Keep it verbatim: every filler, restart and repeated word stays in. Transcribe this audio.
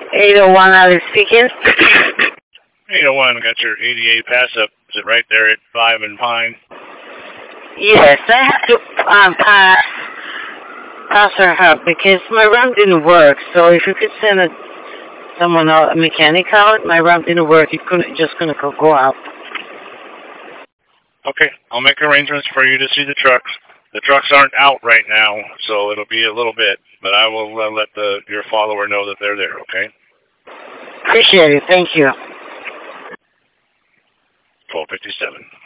eight oh one, Alex speaking. eight oh one, got your eighty-eight pass up. Is it right there at five and Pine? Yes, I had to um, pass, pass her out because my ramp didn't work. So if you could send a, someone out, a mechanic out, my ramp didn't work. It couldn't, just couldn't go out. Okay, I'll make arrangements for you to see the trucks. The trucks aren't out right now, so it'll be a little bit, but I will uh, let the your follower know that they're there, okay? Appreciate it. Thank you. twelve fifty-seven.